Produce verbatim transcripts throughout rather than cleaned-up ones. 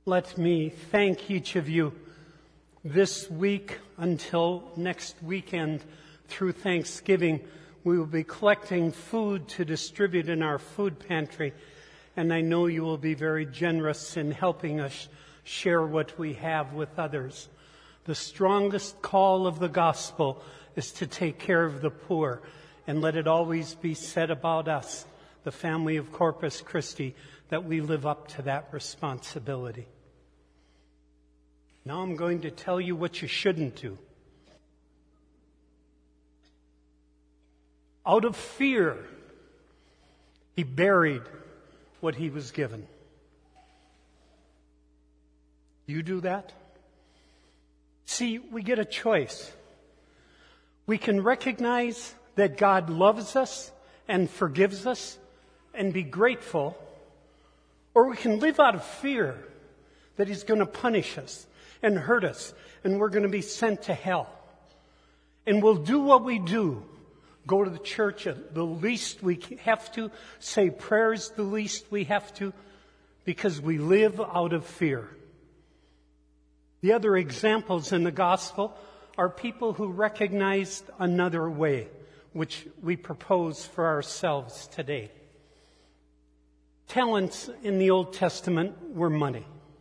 Let me thank each of you this week until next weekend through Thanksgiving. We will be collecting food to distribute in our food pantry, and I know you will be very generous in helping us share what we have with others. The strongest call of the gospel is to take care of the poor, and let it always be said about us, the family of Corpus Christi, that we live up to that responsibility. Now I'm going to tell you what you shouldn't do. Out of fear, he buried what he was given. You do that? See, we get a choice. We can recognize that God loves us and forgives us and be grateful, or we can live out of fear that he's going to punish us and hurt us, and we're going to be sent to hell. And we'll do what we do. Go to the church at the least we have to, say prayers the least we have to, because we live out of fear. The other examples in the gospel are people who recognized another way, which we propose for ourselves today. Talents in the Old Testament were money.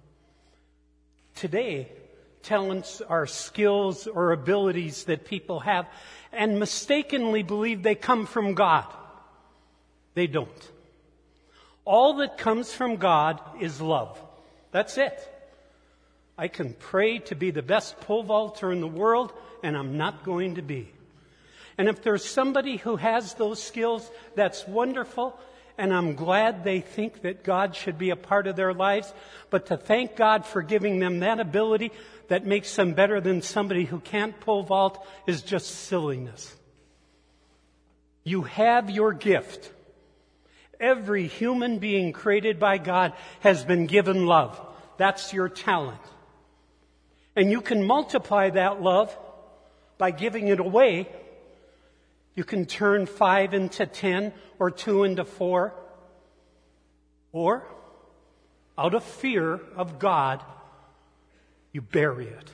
Today, talents are skills or abilities that people have and mistakenly believe they come from God. They don't. All that comes from God is love. That's it. I can pray to be the best pole vaulter in the world, and I'm not going to be. And if there's somebody who has those skills, that's wonderful, and I'm glad they think that God should be a part of their lives. But to thank God for giving them that ability that makes them better than somebody who can't pole vault is just silliness. You have your gift. Every human being created by God has been given love. That's your talent. And you can multiply that love by giving it away. You can turn five into ten or two into four. Or, out of fear of God, you bury it.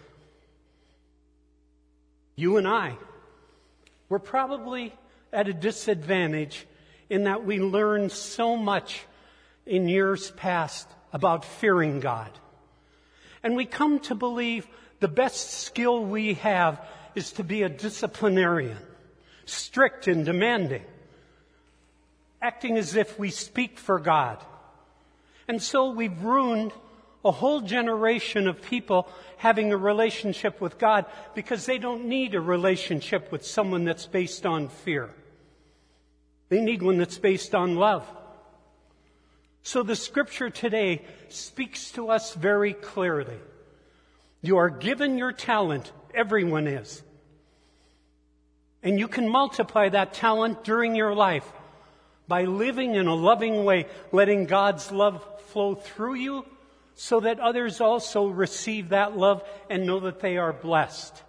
You and I, we're probably at a disadvantage in that we learned so much in years past about fearing God. And we come to believe the best skill we have is to be a disciplinarian, strict and demanding, acting as if we speak for God. And so we've ruined a whole generation of people having a relationship with God because they don't need a relationship with someone that's based on fear. They need one that's based on love. So the scripture today speaks to us very clearly. You are given your talent. Everyone is. And you can multiply that talent during your life by living in a loving way, letting God's love flow through you so that others also receive that love and know that they are blessed.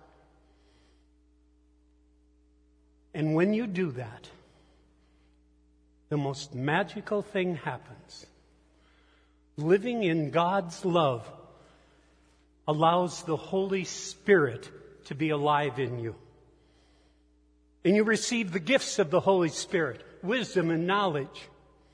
And when you do that, the most magical thing happens. Living in God's love allows the Holy Spirit to be alive in you. And you receive the gifts of the Holy Spirit, wisdom and knowledge.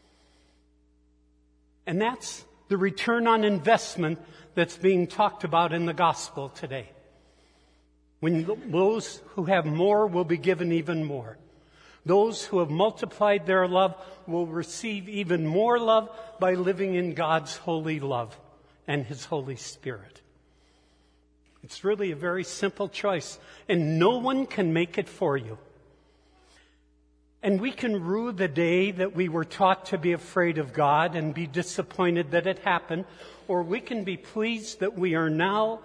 And that's the return on investment that's being talked about in the gospel today. When those who have more will be given even more. Those who have multiplied their love will receive even more love by living in God's holy love and His Holy Spirit. It's really a very simple choice, and no one can make it for you. And we can rue the day that we were taught to be afraid of God and be disappointed that it happened, or we can be pleased that we are now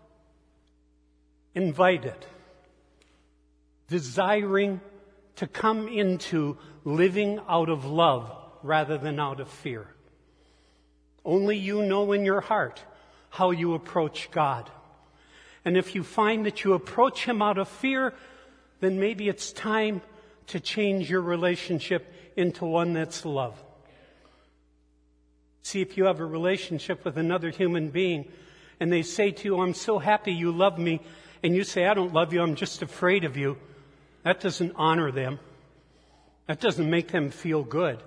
invited, desiring to come into living out of love rather than out of fear. Only you know in your heart how you approach God. And if you find that you approach Him out of fear, then maybe it's time to change your relationship into one that's love. See if you have a relationship with another human being and they say to you, I'm so happy you love me, and you say, I don't love you, I'm just afraid of you. That doesn't honor them. That doesn't make them feel good.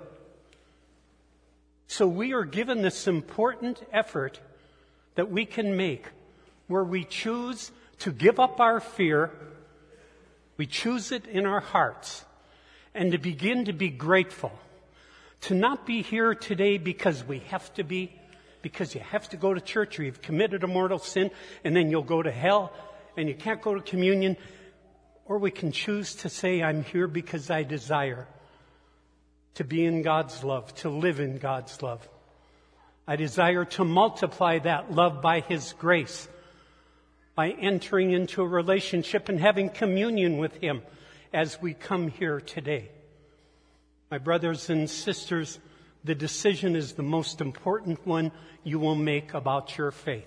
So we are given this important effort that we can make where we choose to give up our fear, we choose it in our hearts, and to begin to be grateful. To not be here today because we have to be, because you have to go to church or you've committed a mortal sin and then you'll go to hell and you can't go to communion. Or we can choose to say, I'm here because I desire to be in God's love, to live in God's love. I desire to multiply that love by His grace, by entering into a relationship and having communion with Him as we come here today. My brothers and sisters, the decision is the most important one you will make about your faith.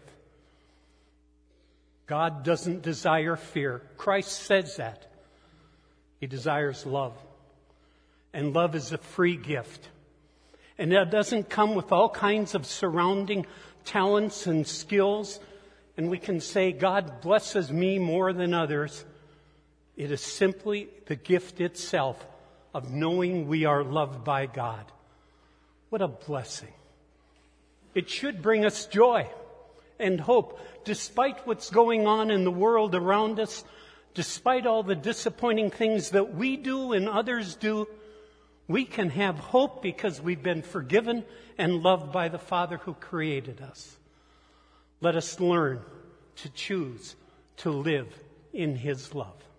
God doesn't desire fear. Christ says that. He desires love. And love is a free gift. And it doesn't come with all kinds of surrounding talents and skills. And we can say, God blesses me more than others. It is simply the gift itself of knowing we are loved by God. What a blessing. It should bring us joy and hope. Despite what's going on in the world around us, despite all the disappointing things that we do and others do, we can have hope because we've been forgiven and loved by the Father who created us. Let us learn to choose to live in His love.